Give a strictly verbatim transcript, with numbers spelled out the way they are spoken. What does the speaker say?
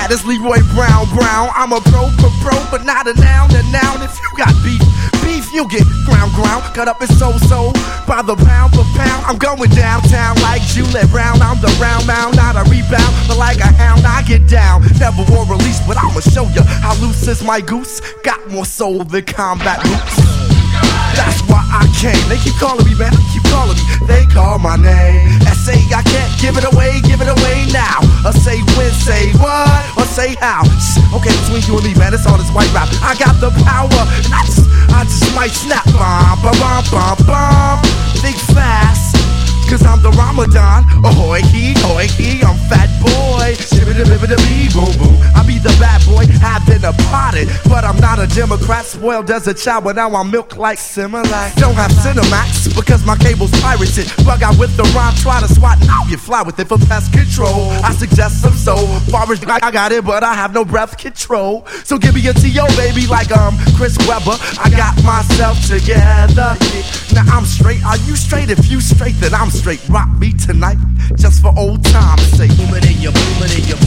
that is Leroy Brown Brown. I'm a pro for pro, but not a noun, a noun. If you got beef, beef, you'll get ground ground. Cut up and so-so by the pound for pound. I'm going downtown like Juliet Brown. I'm the round mound, not a rebound, but like a hound I get down. Never war release, but I'ma show you how loose is my goose. Got more soul than combat boots. That's why I came. They keep calling me, man, they keep calling me. They call my name. I say I can't give it away, give it away now. Or say when, say what, or say how. Okay, between you and me, man, it's all this white rap. I got the power, and I just, I just might snap. Bomb, bomb, bomb, bomb. Think fast, cause I'm the Ramadan. Ahoy, he, ahoy, he, I'm fat boy. Shibbidi-bibbidi-bee, boom, boom. I be the bad boy, have been a potted, but I'm not a Democrat. Spoiled as a child, but now I'm milk like Similac. Don't have Cinemax because my cable's pirated. Bug out with the rhyme, try to swat, now you fly with it for pest control. I suggest some soul. Far as I got it, but I have no breath control. So give me a T O, baby, like um Chris Webber. I got myself together. Now I'm straight. Are you straight? If you straight, then I'm straight. Rock me tonight, just for old time's sake. Boom it in your, boom it in your.